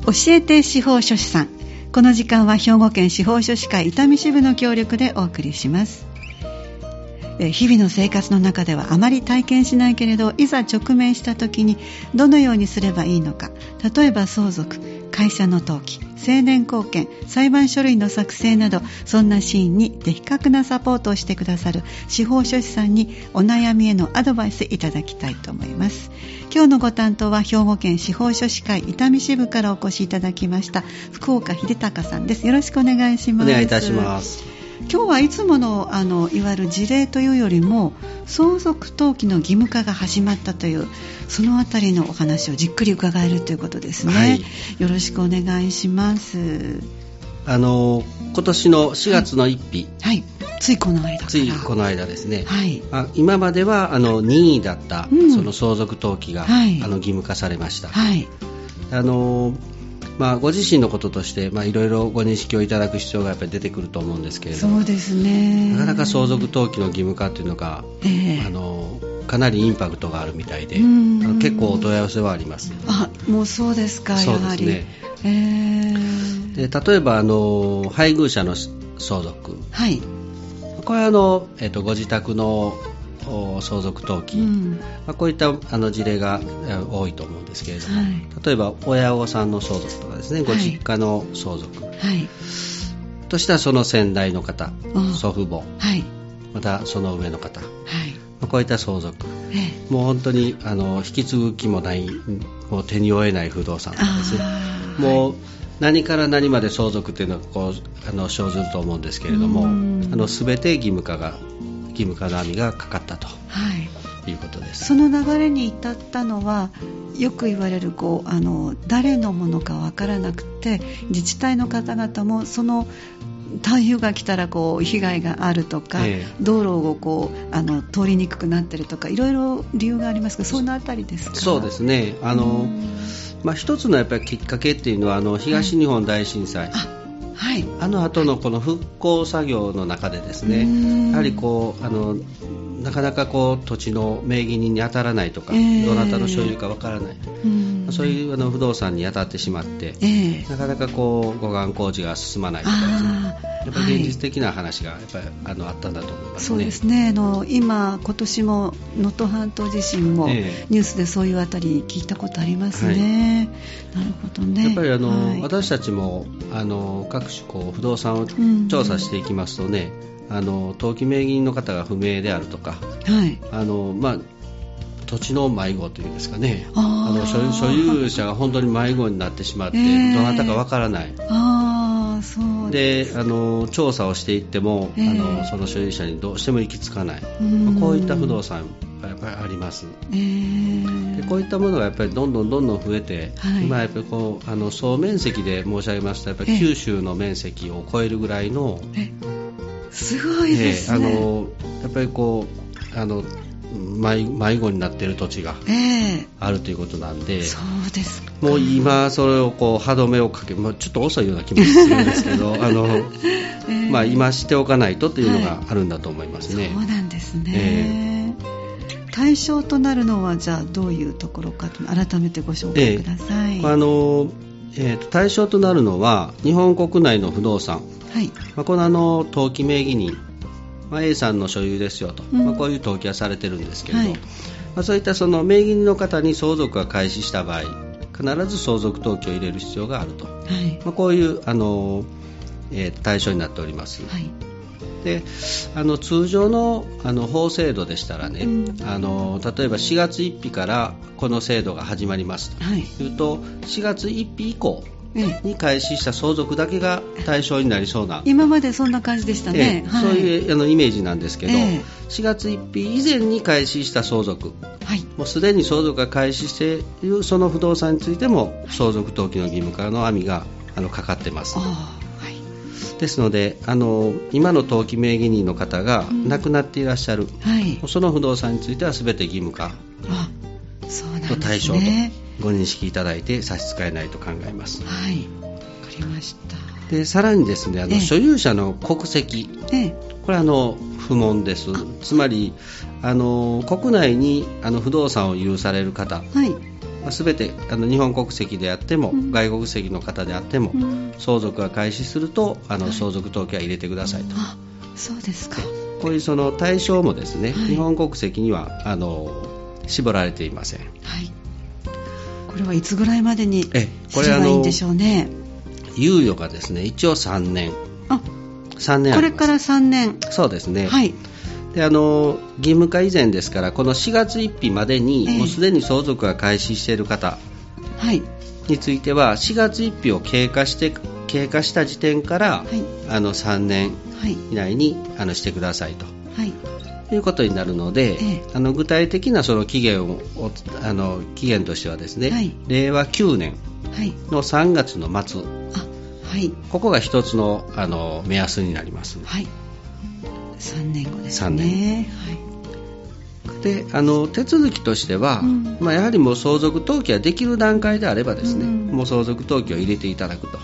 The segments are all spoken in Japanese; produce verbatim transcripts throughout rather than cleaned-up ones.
教えて司法書士さん。この時間は兵庫県司法書士会伊丹支部の協力でお送りします。日々の生活の中ではあまり体験しないけれど、いざ直面した時にどのようにすればいいのか、例えば相続、会社の登記、成年後見、裁判書類の作成など、そんなシーンに的確なサポートをしてくださる司法書士さんにお悩みへのアドバイスいただきたいと思います。今日のご担当は兵庫県司法書士会伊丹支部からお越しいただきました福岡秀隆さんです。よろしくお願いします。 お願いいたします。 今日はいつも の, あのいわゆる事例というよりも、相続登記の義務化が始まったという、そのあたりのお話をじっくり伺えるということですね、はい、よろしくお願いします。 あの今年のしがつのついたち、 はいはい、ついこの間からついこの間ですね、 はい、 あ今まではあの任意だった、うん、その相続登記が、はい、あの義務化されました、はい、あのまあ、ご自身のこととしていろいろご認識をいただく必要がやっぱり出てくると思うんですけれども、 そうですね、 なかなか相続登記の義務化というのが、えー、あのかなりインパクトがあるみたいで、あの結構お問い合わせはあります。 あ、もうそうですか。 そうですね、 やはり、えー、 で例えばあの配偶者の相続、はい、これはあの、えっと、ご自宅の相続登記、うんまあ、こういったあの事例が多いと思うんですけれども、はい、例えば親御さんの相続とかですね、ご実家の相続、はい、としたらその先代の方、祖父母、はい、またその上の方、はいまあ、こういった相続、ええ、もう本当にあの引き継ぐ気もない、もう手に負えない不動産とかですね、もう、はい、何から何まで相続というのがこうあの生ずると思うんですけれども、あの全て義務化が義務化の網がかかったと、はい、いうことです。 その流れに至ったのは、よく言われるこうあの誰のものか分からなくて、自治体の方々もその台風が来たらこう被害があるとか、えー、道路をこうあの通りにくくなってるとか、いろいろ理由がありますが、そのあたりですか？ そうですね、あの、まあ、一つのやっぱりきっかけっていうのは、あの東日本大震災、はい、あはい、あの後のこの復興作業の中でですね、やはりこうあのなかなかこう土地の名義人に当たらないとか、えー、どなたの所有かわからない、そういうあの不動産に当たってしまって、えー、なかなかこう護岸工事が進まないとかですね、やっぱり現実的な話がやっぱりあのあったんだと思いますね。 そうですね、あの今今年も能登半島地震もニュースでそういうあたり聞いたことありますね、はい、なるほどね。 やっぱりあの、はい、私たちもあの各種こう不動産を調査していきますとね、うん、あの登記名義人の方が不明であるとか、はいあのまあ、土地の迷子というんですかね、あの 所, 所有者が本当に迷子になってしまって、えー、どなたかわからない、あそうでであの調査をしていっても、えー、あのその所有者にどうしても行き着かない、まあ、こういった不動産がやっぱりあります、えー、でこういったものがやっぱりどんどんどんどん増えて、はい、今やっぱりこうあの総面積で申し上げますと、やっぱり九州の面積を超えるぐらいの、えー、 すごいですね、 えー、あのやっぱりこうあの迷, 迷子になっている土地があるということなんで、えー、そうですか。もう今それをこう歯止めをかけ、まあ、ちょっと遅いような気もするんですけどあの、えーまあ、今しておかないとというのがあるんだと思いますね、はい、 そうなんですね、えー、対象となるのはじゃあどういうところかと改めてご紹介ください、 えーあのえー、対象となるのは日本国内の不動産、はいまあ、このあの登記名義人、まあ、A さんの所有ですよと、うんまあ、こういう登記はされてるんですけれど、はいまあ、そういったその名義人の方に相続が開始した場合、必ず相続登記を入れる必要があると、はいまあ、こういうあの、えー、対象になっております、はい、であの通常 の, あの法制度でしたらね、うん、あの例えばしがつついたちからこの制度が始まりますというと、はい、しがつついたち以降に開始した相続だけが対象になりそうな、 今までそんな感じでしたね、 えーはい、そういうあのイメージなんですけど、えー、しがつついたち以前に開始した相続、はい、もうすでに相続が開始しているその不動産についても相続登記の義務化の網があのかかってます、はい、ですのであの今の登記名義人の方が亡くなっていらっしゃる、うんはい、その不動産については全て義務化の対象とご認識いただいて差し支えないと考えます。 はい、わかりました。 でさらにですね、あの所有者の国籍、ええ、これはあの不問です。つまりあの国内にあの不動産を有される方、はいまあ、全てあの日本国籍であっても、うん、外国籍の方であっても、うん、相続が開始するとあの、はい、相続登記は入れてくださいと。 あ、そうですか。 こういうその対象もですね、はい、日本国籍にはあの絞られていません。はい、 これはいつぐらいまでにすればいいんでしょうね。 猶予がですね、一応さんねん。 あ、 さんねんあります。 これからさんねん。 そうですね。 はい。 であの義務化以前ですから、このしがつついたちまでに、えー、もうすでに相続が開始している方については、はい、しがつついたちを経過して経過した時点から、はい、あのさんねん以内に、はい、あのしてくださいと、はい、いうことになるので、えー、あの具体的なその期限をあの期限としてはですね、はい、れいわきゅうねんのさんがつの末、あ、はい、ここが一つの、あの目安になります。 はい、さんねんごですね。 さんねん、はい、であの手続きとしては、うん、まあ、やはりもう相続登記ができる段階であればですね、うん、もう相続登記を入れていただくと、はい、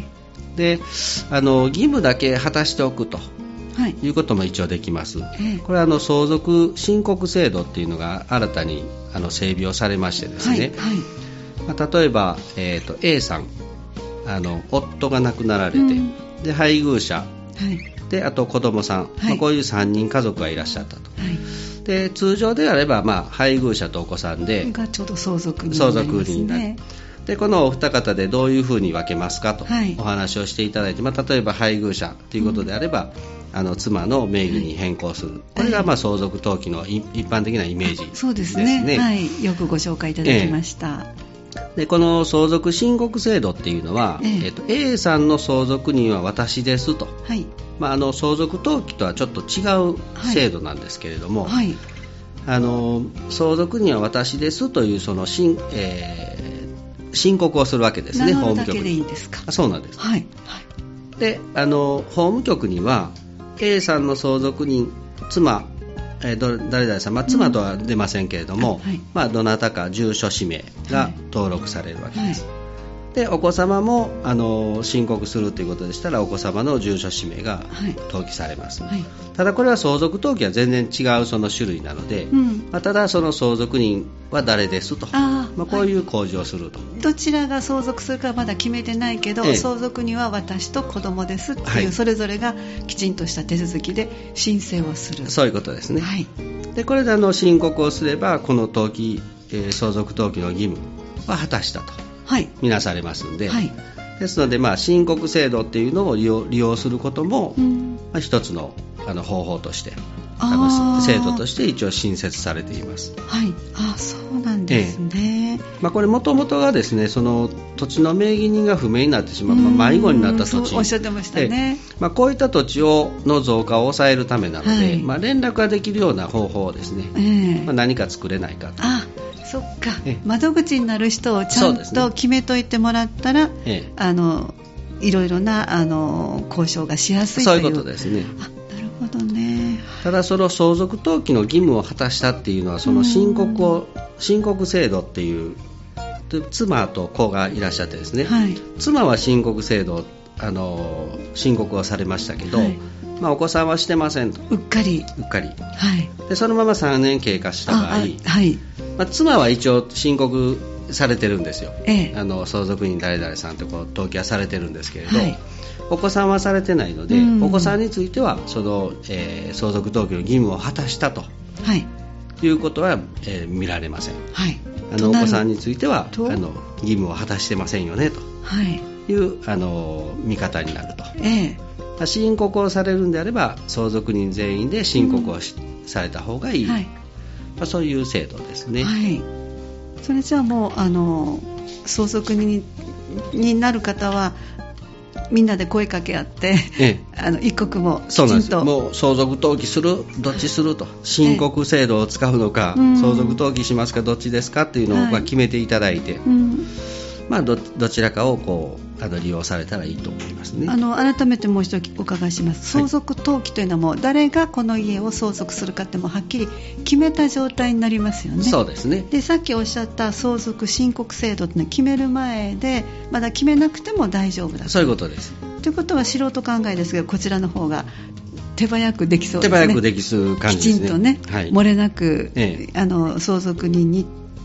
であの義務だけ果たしておくと、はい、いうことも一応できます。ええ、これはあの相続申告制度っていうのが新たにあの整備をされましてですね、はいはい、まあ、例えば、えーと、A さん、あの夫が亡くなられて、うん、で配偶者、はい、であと子供さん、はい、まあ、こういうさんにん家族がいらっしゃったと、はい、で通常であれば、まあ、配偶者とお子さんで、 これがちょうど相続人になりますね。相続人になる。 でこのお二方でどういうふうに分けますかと、はい、お話をしていただいて、まあ、例えば配偶者ということであれば、うん、あの妻の名義に変更する、はい、これがまあ相続登記の一般的なイメージですね。 そうですね、はい、よくご紹介いただきました。 えー、でこの相続申告制度っていうのは、えーえーと A さんの相続人は私ですと、はい、まあ、あの相続登記とはちょっと違う制度なんですけれども、はいはい、あの相続人は私ですというその申、えー申告をするわけですね。 法務局に。だけでいいんですか。 そうなんです、 はいはい、であの法務局には A さんの相続人、妻、えー、ど誰々さん、まあ、妻とは出ませんけれども、うん、はい、まあ、どなたか住所氏名が登録されるわけです、はい、でお子様もあの申告するということでしたら、お子様の住所氏名が登記されます、はいはい、ただこれは相続登記は全然違うその種類なので、うん、まあ、ただその相続人は誰ですと、あ、まあ、こういう公示をすると、はい、 どちらが相続するかはまだ決めてないけど、ええ、相続人は私と子供ですっていう、はい、それぞれがきちんとした手続きで申請をする、 そういうことですね、はい、でこれであの申告をすればこの登記、えー、相続登記の義務は果たしたと、はい、見なされますので、はい、ですので、まあ、申告制度っていうのを利用、利用することも、うん、まあ、一つの、あの方法として制度として一応新設されています。 はい、あ、そうなんですね。 ええ、まあ、これもともとがですね、その土地の名義人が不明になってしまう、まあ、迷子になった土地、 おっしゃってましたね。 ええ、まあ、こういった土地をの増加を抑えるためなので、はい、まあ、連絡ができるような方法をですね、ええ、まあ、何か作れないかと。 あ、そっか、窓口になる人をちゃんと決めといてもらったら、ええ、あのいろいろなあの交渉がしやすいという、 そういうことですね。 あ、なるほどね。 ただその相続登記の義務を果たしたっていうのは、その申告を申告制度っていう妻と子がいらっしゃってですね、はい、妻は申告制度あの申告をされましたけど、はい、まあ、お子さんはしてませんと、 うっかりうっかり、 はい、 でそのままさんねん経過した場合、はい、まあ、妻は一応申告されてるんですよ、ええ、あの相続人誰々さんってこう登記はされてるんですけれど、はい、お子さんはされてないので、うん、お子さんについてはその、えー、相続登記の義務を果たしたと、はい、いうことは、えー、見られません、はい、あのお子さんについてはあの義務を果たしてませんよねと、はい、いうあの見方になると、ええ、申告をされるんであれば相続人全員で申告をし、うん、された方がいい、はい、まあ、そういう制度ですね、はい、 それじゃあもうあの相続人になる方はみんなで声かけ合って、ええ、あの一刻もきちんと、そうなんです。 もう相続登記する、どっちすると、申告制度を使うのか、ええ、相続登記しますか、どっちですかっていうのを、はい、まあ、決めていただいて、うん、まあ、ど, どちらかをこうあの利用されたらいいと思いますね。 あの改めてもう一度お伺いします。相続登記というのはもう誰がこの家を相続するかってもはっきり決めた状態になりますよね。 そうですね。 でさっきおっしゃった相続申告制度っていうのは決める前でまだ決めなくても大丈夫だと。 そういうことです。 ということは素人考えですがこちらの方が手早くできそうですね。 手早くできそう感じですね。 きちんとね、はい、漏れなく、ええ、あの相続人に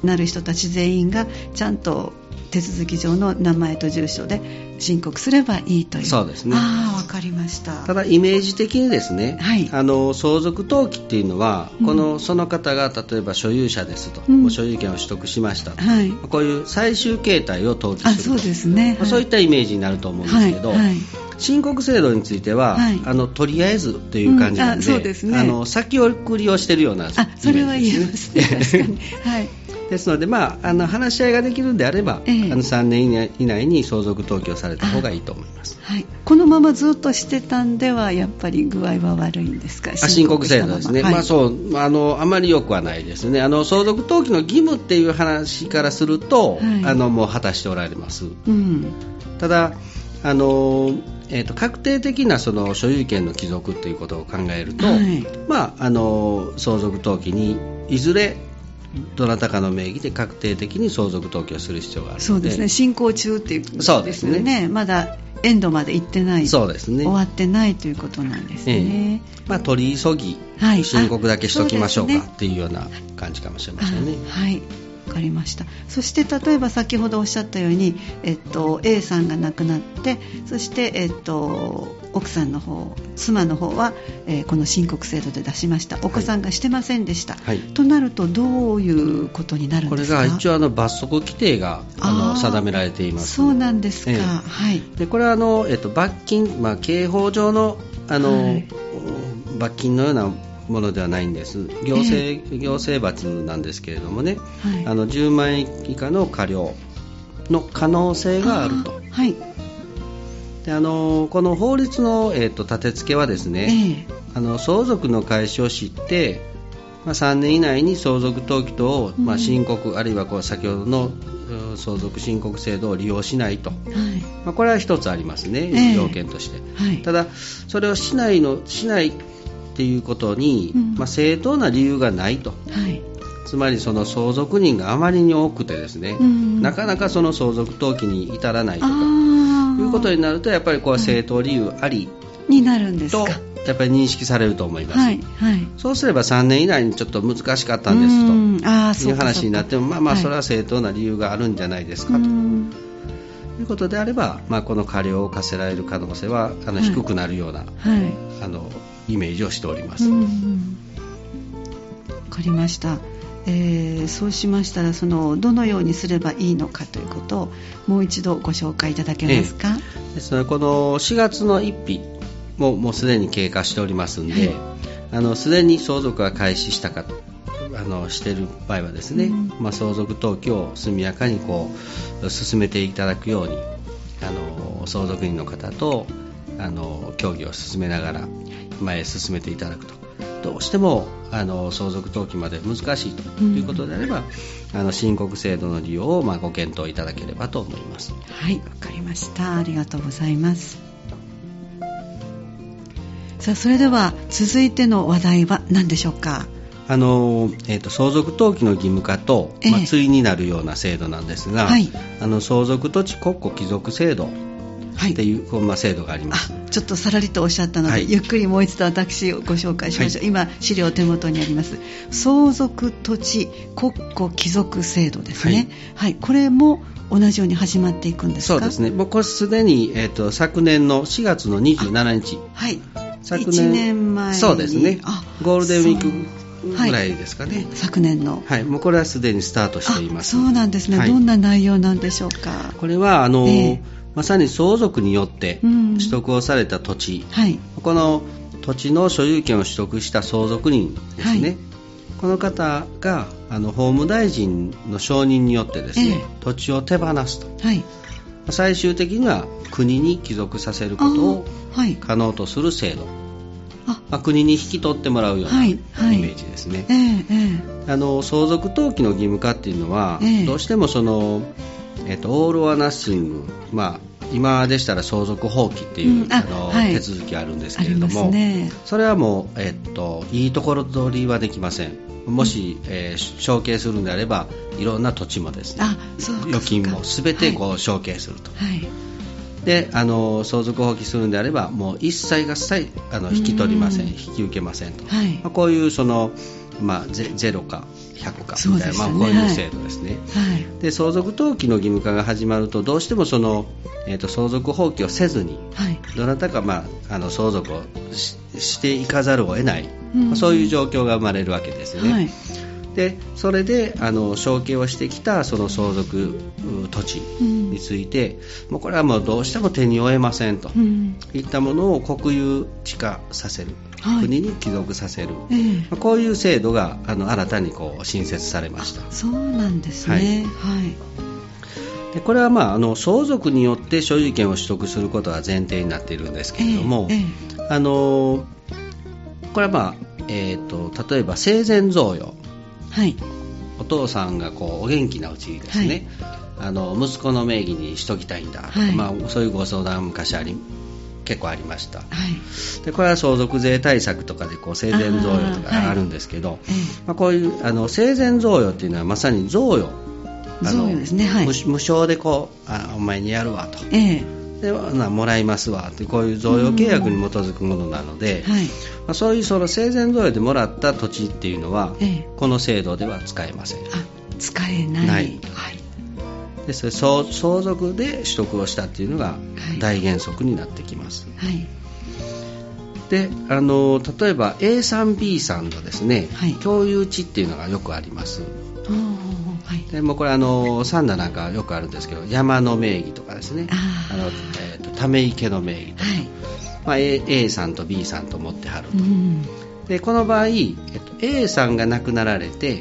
なる人たち全員がちゃんと手続き上の名前と住所で申告すればいいという。 そうですね。 ああ、わかりました。 ただイメージ的にですね、 はい、 あの相続登記っていうのは、うん、このその方が例えば所有者ですと、うん、もう所有権を取得しましたと、はい、こういう最終形態を登記すると、 あ、そうですね、はい、 そういったイメージになると思うんですけど、はいはい、申告制度については、はい、あのとりあえずという感じなんで、うん、あ、そうですね、あの先送りをしているようなイメージですね。 あ、それは言えますね。確かに、はい、 ですので、まあ、あの話し合いができるんであれば、ええ、あのさんねん以内に相続登記をされた方がいいと思います。 はい、このままずっとしてたんではやっぱり具合は悪いんですか？ あ、申告制度ですね、はい、まあ、そうあのあまり良くはないですね。あの相続登記の義務っていう話からすると、はい、あのもう果たしておられます、うん、ただあの、えーと、確定的なその所有権の帰属ということを考えると、はい、まあ、あの相続登記にいずれどなたかの名義で確定的に相続登記をする必要があるので。 そうですね、進行中っていうことですよね。そうですね、まだエンドまで行ってない、そうですね、終わってないということなんですね、 ええ、まあ、取り急ぎ、はい、申告だけしときましょうかっていうような感じかもしれませんね。 はい、わかりました。そして例えば先ほどおっしゃったように、えっと、A さんが亡くなって、そして、えっと、奥さんの方、妻の方は、えー、この申告制度で出しました。お子さんがしてませんでした、はい、となるとどういうことになるんですか？ これが一応あの罰則規定があの定められています。 そうなんですか、えーはい、 でこれはあの、えっと、罰金、まあ、刑法上の、あの、はい、罰金のようなものではないんです。行政、えー、行政罰なんですけれどもね、はい、あのじゅうまんえん以下の科料の可能性があると。はい、であのこの法律の、えー、と立て付けはですね、えー、あの相続の開始を知って、まあ、さんねん以内に相続登記等を、うん、まあ、申告あるいはこう先ほどの相続申告制度を利用しないと、はい、まあ、これは一つありますね、えー、要件として、はい、ただそれをしないのしないっていうことに、うん、まあ、正当な理由がないと、はい、つまりその相続人があまりに多くてですね、うん、なかなかその相続登記に至らないとかいうことになると、やっぱりこう正当理由ありになるんですかとやっぱり認識されると思います、はいはい、そうすればさんねん以内にちょっと難しかったんですとあいう話になっても、まあまあそれは正当な理由があるんじゃないですか、はい、ということであれば、まあ、この過料を課せられる可能性はあの低くなるような、はい、あのイメージをしております。わかりました。えー、そうしましたらそのどのようにすればいいのかということをもう一度ご紹介いただけますか？ えー、ですのでこのしがつのついたちももうすでに経過しておりますので、はい、あのすでに相続が開始したかあのしている場合はですね、うん、まあ、相続登記を速やかにこう進めていただくようにあの相続人の方とあの協議を進めながら前へ進めていただくと。どうしてもあの相続登記まで難しいということであれば、うん、あの申告制度の利用をまあご検討いただければと思います。 はい、わかりました。ありがとうございます。さあ、それでは続いての話題は何でしょうか？ あの、えー、と相続登記の義務化と、えーまあ、対になるような制度なんですが、はい、あの相続土地国庫帰属制度っていう、はい、まあ、制度があります。 あ、ちょっとさらりとおっしゃったので、はい、ゆっくりもう一度私をご紹介しましょう、はい、今資料手元にあります相続土地国庫帰属制度ですね、はいはい、これも同じように始まっていくんですか？ そうですね、もうこれすでに、えー、と昨年のしがつのにじゅうしちにち、 はい、昨年いちねんまえにそうですね、ゴールデンウィークぐらいですかね、はい、 昨年の、 はい、もうこれはすでにスタートしています。 そうなんですね、はい、どんな内容なんでしょうか？ これはあの、えーまさに相続によって取得をされた土地、うん、はい、この土地の所有権を取得した相続人ですね、はい、この方があの法務大臣の承認によってですね、えー、土地を手放すと、はい、最終的には国に帰属させることを可能とする制度、はい、あ、まあ、国に引き取ってもらうようなイメージですね、はいはい、えーえー、あの相続登記の義務化っていうのは、えー、どうしてもそのえっと、オール・オア・ナッシング、まあ、今でしたら相続放棄っていう、うん、あのはい、手続きあるんですけれども、ね、それはもう、えっと、いいところ取りはできません。もし、うん、えー、承継するんであればいろんな土地もですね、あ、そうか、預金も全てこう、はい、承継すると、はい、であの相続放棄するんであればもう一切合切あの引き取りません、引き受けませんと、はい、まあ、こういうその、まあ、ゼ, ゼロかひひゃくかみたいな、ね、まあ、こういう制度ですね、はい、で相続登記の義務化が始まるとどうしてもその、えー、と相続放棄をせずに、はい、どなたか、まあ、あの相続を し, していかざるを得ない、うん、まあ、そういう状況が生まれるわけですね、はい、でそれであの承継をしてきたその相続土地について、うん、もうこれはもうどうしても手に負えませんと、うん、いったものを国有地化させる、はい、国に帰属させる、えーまあ、こういう制度があの新たにこう新設されました。 そうなんですね、はいはい、 でこれは、まあ、あの相続によって所有権を取得することが前提になっているんですけれども、えーえー、あのこれは、まあえー、と例えば生前贈与、はい、お父さんがこうお元気なうちにですね、はい、あの息子の名義にしときたいんだとか、はい、まあ、そういうご相談昔あり結構ありました、はい、でこれは相続税対策とかでこう生前贈与とかあるんですけど、はい、まあ、こういうあの生前贈与っていうのはまさに贈与、あの贈与ですね、はい、無, 無償でこうあお前にやるわと、ええ、でなもらいますわってこういう贈与契約に基づくものなので、はい、まあ、そういうその生前贈与でもらった土地っていうのは、ええ、この制度では使えません。あ、 使えない、ない、はい、 でそれ 相, 相続で取得をしたっていうのが大原則になってきます、はい、であの例えば エー さん ビー さんのですね、はい、共有地っていうのがよくあります。はい、でもうこれあの三田なんかよくあるんですけど、山の名義とかですね、あの、えー、とため池の名義とか、はい、まあ、A, A さんと B さんと持ってはると、うん、でこの場合、えっと、A さんが亡くなられて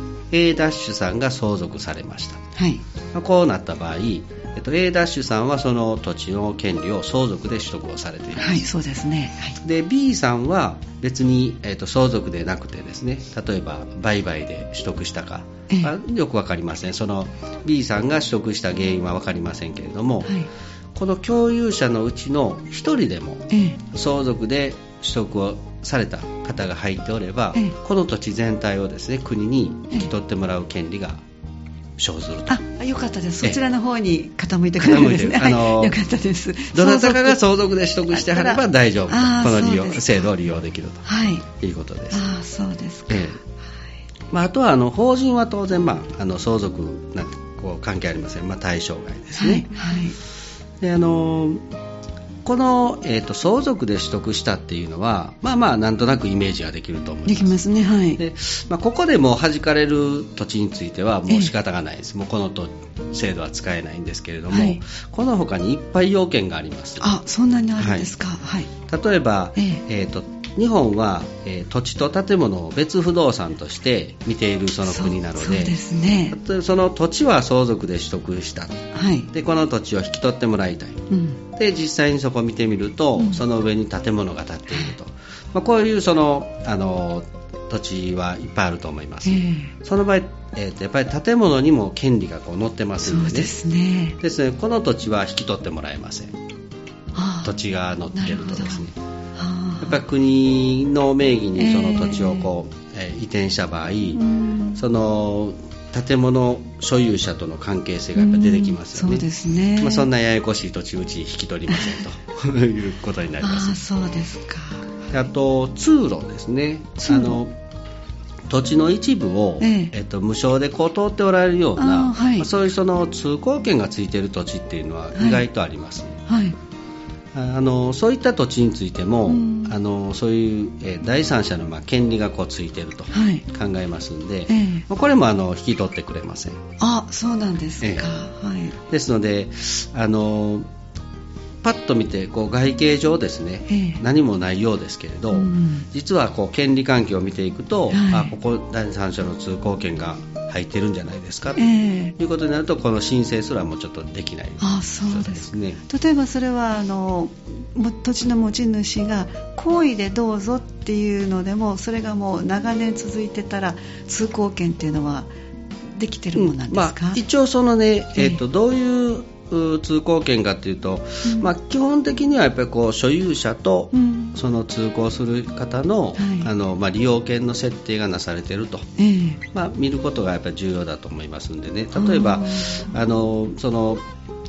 A' さんが相続されました、はい、まあ、こうなった場合、えっと、A' さんはその土地の権利を相続で取得をされています。 はい、そうですね、はい、 で B さんは別に、えっと、相続でなくてですね、例えば売買で取得したか、まあ、よく分かりません。その B さんが取得した原因は分かりませんけれども、はい、この共有者のうちのひとりでも相続で取得をされた方が入っておれば、この土地全体をですね国に引き取ってもらう権利が生ずると。 あ、よかったです。そちらの方に傾いてくれるんですね。あのー、よかったです。 どなたかが相続で取得してはれば大丈夫と、この利用制度を利用できると、はい、いうことです。 あ、そうですか。ええ、 まあ、あとはあの法人は当然、まあ、あの相続なんてこう関係ありません、まあ、対象外ですね、はいはい、であのこの、えーと、相続で取得したっていうのはまあまあなんとなくイメージができると思います。 できますね、はい。 で、まあ、ここでも弾かれる土地についてはもう仕方がないです。もうこのと制度は使えないんですけれども、はい、この他にいっぱい要件があります。 あ、そんなにあるんですか、はい、 例えば、えーえーと日本は、えー、土地と建物を別不動産として見ているその国なの で, そうですね、その土地は相続で取得した、はい、でこの土地を引き取ってもらいたい、うん、で実際にそこを見てみると、うん、その上に建物が建っていると、まあ、こういうそのあの土地はいっぱいあると思います、えー、その場合、えー、とやっぱり建物にも権利がこう載ってますので、ね、そうですね、ですね、この土地は引き取ってもらえません。土地が載っているとですね、やっぱり国の名義にその土地をこう、えー、移転した場合、その建物所有者との関係性がやっぱ出てきますよね。そうですね、まあ、そんなややこしい土地うち引き取りませんということになります。 あ、そうですか。 あと通路ですね、あの土地の一部を、えええっと、無償でこう通っておられるような、はい、まあ、そういうその通行権がついている土地っていうのは意外とあります、ね、はいはい、あのそういった土地についても、うん、あのそういう、えー、第三者の、まあ、権利がこうついていると考えますので、はい、えーまあ、これもあの引き取ってくれません。 あ、そうなんですか、えーはい、 ですのであのパッと見てこう外形上ですね、えー、何もないようですけれど、うん、実はこう権利関係を見ていくと、はい、あ、ここ第三者の通行権が入ってるんじゃないですか、えー、ということになるとこの申請すらもちょっとできない。 あ、そうですね。例えばそれはあの土地の持ち主が好意でどうぞっていうのでも、それがもう長年続いてたら通行権っていうのはできてるものなんですか？うん、まあ、 一応そのね、えーと、どういう通行権かというと、うん、まあ、基本的にはやっぱりこう所有者とその通行する方 の,、うん、あのまあ、利用権の設定がなされていると、えーまあ、見ることがやっぱり重要だと思いますんでね。例えばあのその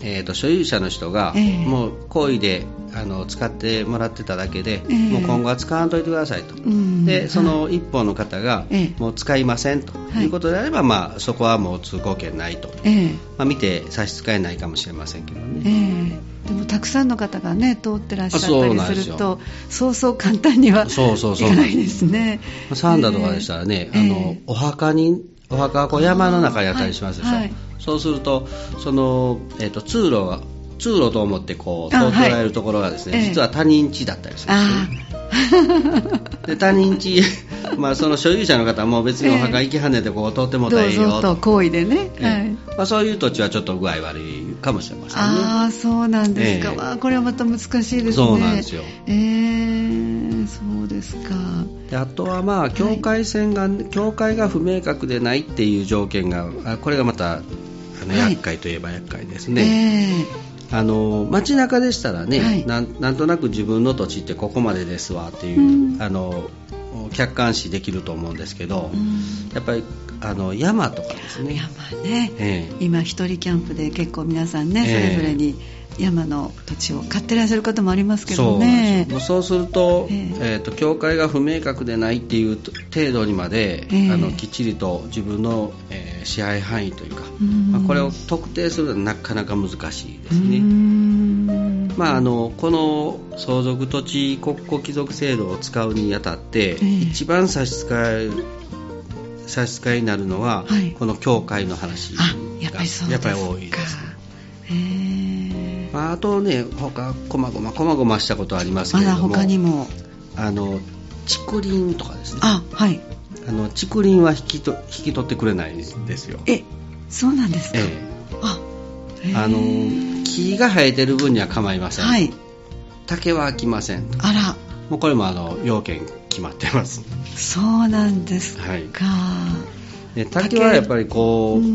えー、と所有者の人が、えー、もう好意であの使ってもらってただけで、えー、もう今後は使わんといてくださいと、うん、でその一方の方が、えー、もう使いませんということであれば、はい、まあ、そこはもう通行権ないと、えーまあ、見て差し支えないかもしれませんけどね、 えー、でもたくさんの方が、ね、通ってらっしゃったりするとそうそう簡単にはいかないですね。 サンダとかでしたらね、えー、あのお墓にお墓はこう山の中にあったりしますでしょ、はいはい、そうするとその、えー、と通路が通路と思ってこう通ってられるところがですね、はい、実は他人地だったりするんですね。で他人地、まあ、その所有者の方はもう別にお墓行きはねてこう通ってもらえるよと、 どうぞと行為でね、 えーはいまあ、そういう土地はちょっと具合悪いかもしれませんね。 ああそうなんですか、えーまあ、これはまた難しいですね。 そうなんですよ、 えー、そうですか。 であとはまあ境界線が、はい、境界が不明確でないっていう条件がこれがまたあの厄介といえば厄介ですね、はいえー、あの街中でしたらね、はい、な, なんとなく自分の土地ってここまでですわっていう、うん、あの客観視できると思うんですけど、うん、やっぱりあの山とかですね、 山ね、えー、今一人キャンプで結構皆さんね、えー、それぞれに山の土地を買ってらっしゃる方もありますけどね。 そう、そうすると、えーえー、と境界が不明確でないっていう程度にまで、えー、あのきっちりと自分の、えー、支配範囲というか、まあ、これを特定するのはなかなか難しいですね。まあ、あのこの相続土地国庫帰属制度を使うにあたって、えー、一番差し支え差し支えになるのは、はい、この境界の話がやっぱりそうですか。 やっぱり多いですね。 へー、 まあ、あとね他こまごまこまごましたことはありますけれども、 まだ他にもあの竹林とかですね。 あ、はい、 あの竹林は引きと引き取ってくれないんですよ。 え、そうなんですか。ええ、ああの木が生えてる分には構いません、はい、竹は来ません。 あら、 もうこれもあの要件決まってます。 そうなんですか、はい、 で竹はやっぱりこう、うん、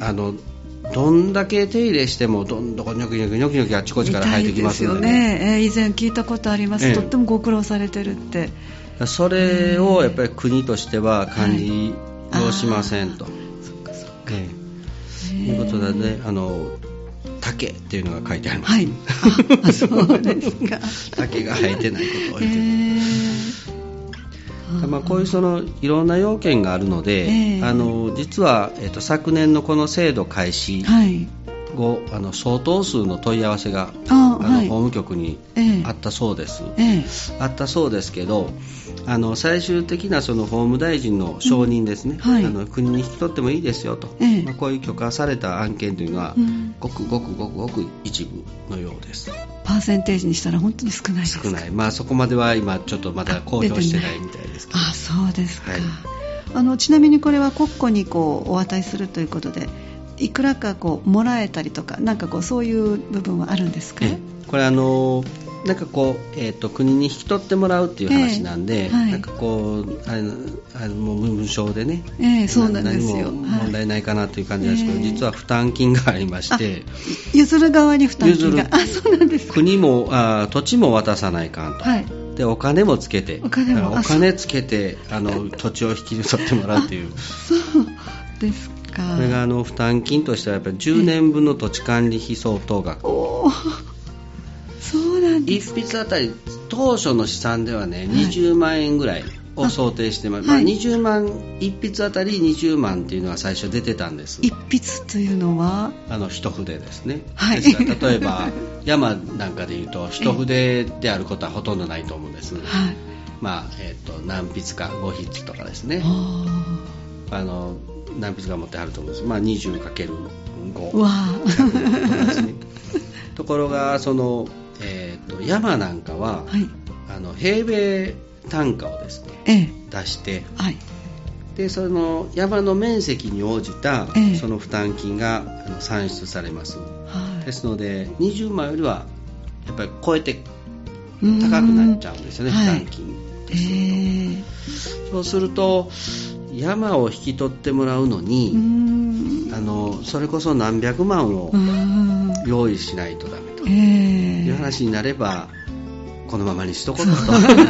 あのどんだけ手入れしてもどんどこニョキニョキニョキニョキあちこちから生えてきますので、ね、 ですよね、えー、以前聞いたことあります、えー、とってもご苦労されてるって。 それをやっぱり国としては管理をしませんと、はい、 そっかそっか、 えー、いうことでね、あの竹っていうのが書いてあります、 はい、あ、そうですか。 竹が生えてないことを言ってる、えーまあ、こういうそのいろんな要件があるので、えー、あの実は、えー、と昨年のこの制度開始後、はい、あの相当数の問い合わせがああの、はい、法務局にあったそうです、えー、あったそうですけど、あの最終的なその法務大臣の承認ですね、うんはい、あの国に引き取ってもいいですよと、えーまあ、こういう許可された案件というのは、うん、ごくごくごくごく一部のようです。 パーセンテージにしたら本当に少ないですか。 少ない、まあ、そこまでは今ちょっとまだ公表してないみたいですけど。 あ、そうですか、はい、あのちなみにこれは国庫にこうお渡しするということでいくらかこうもらえたりとかなんかこうそういう部分はあるんですか。 えこれあのなんかこう、えー、と国に引き取ってもらうっていう話なんで、えーはい、なんかこうあのあのもう無償でね、 えー、そうなんですよ、 何も問題ないかなという感じなんですけど、はい、実は負担金がありまして、 譲る側に負担金が、あ、そうなんですか。 国もあ土地も渡さないかんと、はい、でお金もつけてお金もお金つけてあの土地を引き取ってもらうっていうそうですか。 これがあの負担金としてはやっぱりじゅうねんぶんの土地管理費相当額、 おそうなんですか。 一筆あたり当初の試算ではね、はい、にじゅうまんえんぐらいを想定してます、まあ、にじゅうまん一筆あたりにじゅうまんっていうのは最初出てたんです。 一筆というのはあの一筆ですね、 はい、 ですから例えば山なんかでいうと一筆であることはほとんどないと思うんです、はい、まあえー、と何筆かご筆とかですね、あの何筆か持ってはると思うんです、まあ、にじゅうかけるご わですねところがそのえー、と山なんかは、はい、あの平米単価をですね、ええ、出して、はい、でその山の面積に応じた、ええ、その負担金があの算出されます、はい、ですのでにじゅうまんよりはやっぱり超えて高くなっちゃうんですよね、負担金ですると、はいえー、そうすると山を引き取ってもらうのにあのそれこそ何百万を用意しないとダメという話になればこのままにしとこうと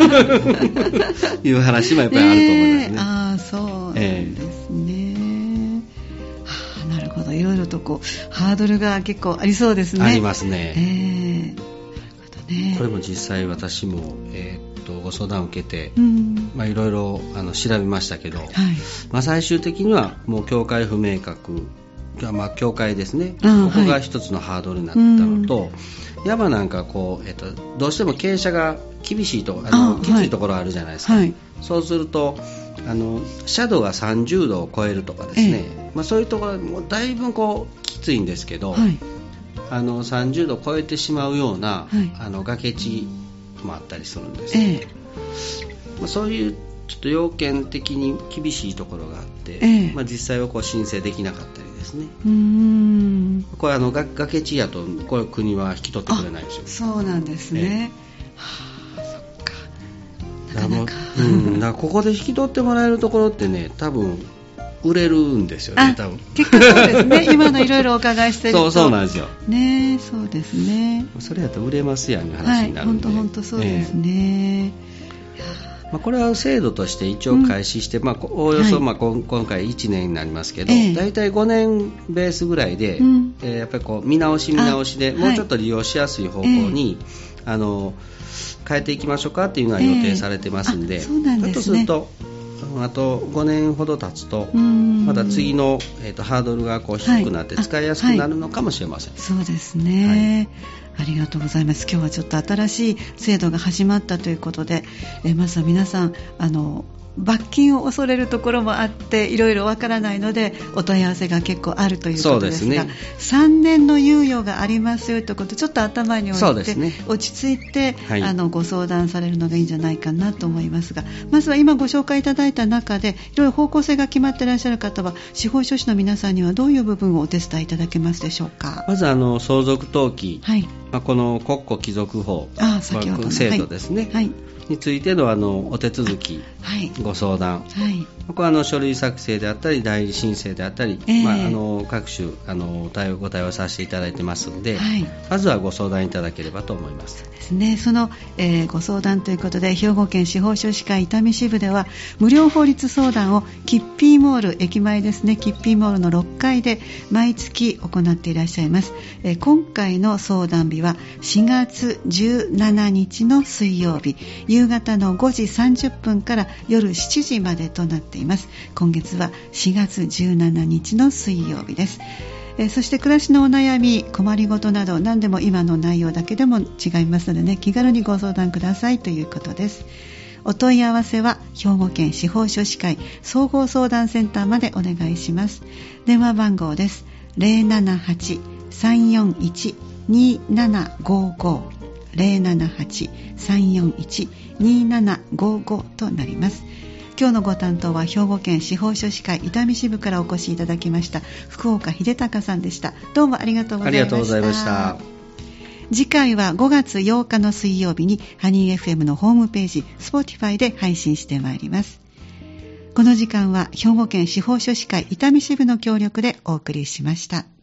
いう話もやっぱりあると思いますね。 えー、ああそうなんですね、えーはあ、なるほど。 ど、いろいろとこうハードルが結構ありそうですね。 ありますね。 えー、なるほどね。 これも実際私も、えー、っとご相談を受けて、 うん、 まあ、いろいろあの調べましたけど、はい、まあ、最終的にはもう境界不明確、まあ、境界ですね、ここが一つのハードルになったのと、はい、山なんかこう、えー、っとどうしても傾斜が厳しいとあのきついところあるじゃないですか、はい、そうするとあの斜度がさんじゅうどを超えるとかですね、えーまあ、そういうところもだいぶこうきついんですけど、はい、あのさんじゅうどを超えてしまうような、はい、あの崖地もあったりするんです、ね、えーまあ、そういうちょっと要件的に厳しいところがあって、えーまあ、実際はこう申請できなかったりですね。うーん、これあの崖地やとこれ国は引き取ってくれないんですよ。 そうなんですね、えーはあ、そっか、なかなか、 うん、だからここで引き取ってもらえるところってね、多分売れるんですよね。多分結局そうですね。今のいろいろお伺いしてるとそうそうなんですよね。そうですね。 それだと売れますやんいう話になるんで、 はい、本当本当そうですね、 えーまあ、これは制度として一応開始して、うん、まあ、おおよそ、まあ、今回いちねんになりますけど、えー、だいたいごねんベースぐらいで、うんえー、やっぱりこう見直し見直しでもうちょっと利用しやすい方向に、はい、あの変えていきましょうかっていうのは予定されてますんで、えー、 そうなんですね。 とするとあとごねんほど経つとまた次の、えー、とハードルがこう低くなって使いやすくなるのかもしれません、 はい、そうですね、はい、ありがとうございます。今日はちょっと新しい制度が始まったということで、えー、まずは皆さんあの罰金を恐れるところもあっていろいろわからないのでお問い合わせが結構あるということですが、そうですね、さんねんの猶予がありますよということでちょっと頭に置いて、ね、落ち着いて、はい、あのご相談されるのがいいんじゃないかなと思いますが、まずは今ご紹介いただいた中でいろいろ方向性が決まっていらっしゃる方は司法書士の皆さんにはどういう部分をお手伝いいただけますでしょうか。 まずあの相続登記、はい、まあ、この国庫帰属法あ先ほどの制度ですね、はいはい、についての、あのお手続き、はい、ご相談、はい、ここはあの書類作成であったり代理申請であったり、えーまあ、あの各種あの対応ご対応させていただいてますので、はい、まずはご相談いただければと思います。 そうですね、その、えー、ご相談ということで兵庫県司法書士会伊丹支部では無料法律相談をキッピーモール駅前ですね、キッピーモールのろっかいで毎月行っていらっしゃいます、えー、今回の相談日はしがつじゅうしちにちの水曜日夕方のごじさんじゅっぷんから夜しちじまでとなっています。今月はしがつじゅうしちにちの水曜日です。えそして暮らしのお悩み困りごとなど何でも今の内容だけでも違いますのでね、気軽にご相談くださいということです。お問い合わせは兵庫県司法書士会総合相談センターまでお願いします。電話番号です。 ゼロななはち さんよんいち にーななごーごー ゼロななはち さんよんいち にーななごーごー となります。今日のご担当は兵庫県司法書士会伊丹支部からお越しいただきました福岡秀隆さんでした。どうもありがとうございました。 ありがとうございました。 次回はごがつようかの水曜日にハニー エフエム のホームページ Spotify で配信してまいります。この時間は兵庫県司法書士会伊丹支部の協力でお送りしました。